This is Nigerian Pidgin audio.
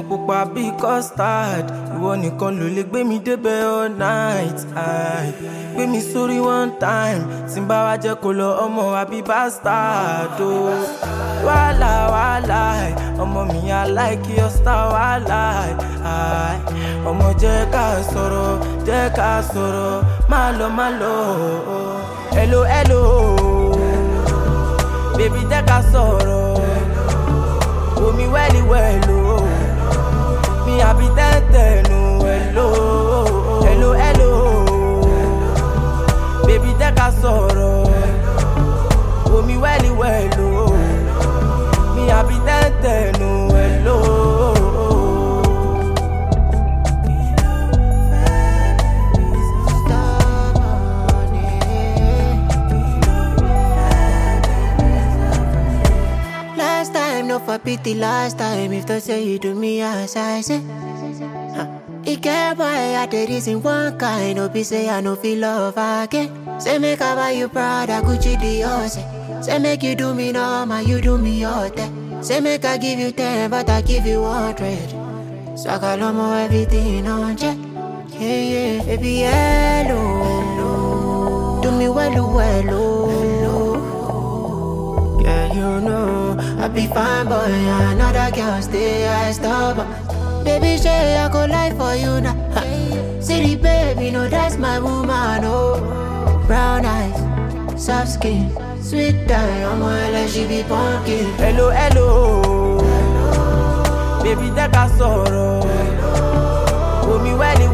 pupa bí custard. Ìwọ nìkan ló lè gbé mi débẹ̀ all night. Gbé mi sórí one time. Tí n bá wá jẹ́ kó lọ ọmọ àbí bastard o. Wàhálà wàhálà ọmọ mi I like your style wàhálà. Ọmọ jẹ́ ká sọ̀rọ̀ má lọ. Hello hello baby jẹ́ ká sọ̀rọ̀. Omi wẹ́lì wẹ́lò mi àbí tẹ́tẹ̀nu hello hello hello baby jẹ́ ká sọ̀rọ̀. Omi wẹ́lì wẹ́lò mi àbí tẹ́tẹ̀nu hello. No for pity last time if they say you do me as I say. It can't buy at the reason one kind of be say I no feel love again. Say make I buy you Prada, Gucci, Dior. Say make you do me normal, you do me all that. Say make I give you 10, but I give you 100. So I got more everything on check. Yeah, baby, hello. Do me well. Yeah, you know I be fine, boy. Another girl stay, I stop. Baby, say I go lie for you now. City baby, no, that's my woman. Oh, brown eyes, soft skin, sweet die. I'm like she be pumpkin. Hello, hello, baby, jẹ́ ká sọ̀rọ̀. Omi wẹ́lì